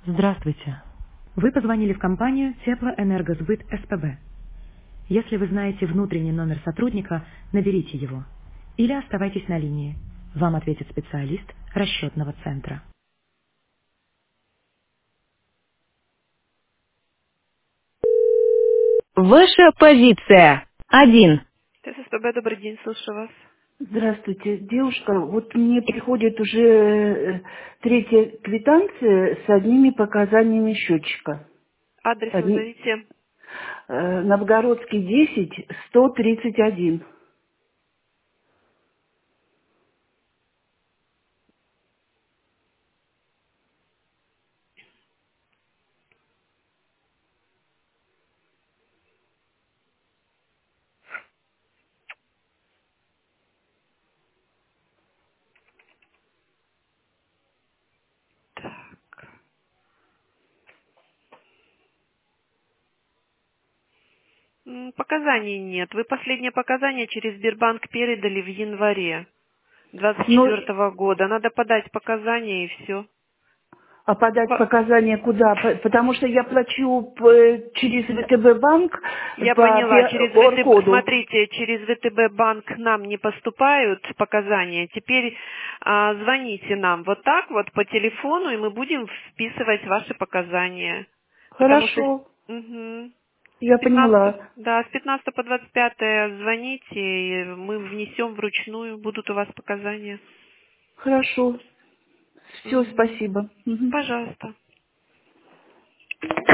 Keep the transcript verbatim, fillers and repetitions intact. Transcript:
Здравствуйте. Вы позвонили в компанию Теплоэнергосбыт СПБ. Если вы знаете внутренний номер сотрудника, наберите его. Или оставайтесь на линии. Вам ответит специалист расчетного центра. Ваша позиция. Один. ТССПБ, добрый день, слушаю вас. Здравствуйте, девушка. Вот мне приходит уже э, третья квитанция с одними показаниями счетчика. Адрес Одни- назовите. э, Новгородский десять, сто тридцать один. М, Показаний нет. Вы последнее показание через Сбербанк передали в январе двадцать Ну, четвёртого года. Надо подать показания и все. а подать показания куда? По- Потому что я плачу п- через ВТБ банк Я по поняла. Через ВТБ, ОР-коду. смотрите, через ВТБ банк к нам не поступают показания. Теперь а, звоните нам вот так вот по телефону, и мы будем вписывать ваши показания. Потому что Хорошо, мгм, я с пятнадцатого, поняла. да, с пятнадцатого по двадцать пятое звоните, и мы внесем вручную, будут у вас показания. Хорошо. Все, Мгм. спасибо. Мгм. Пожалуйста.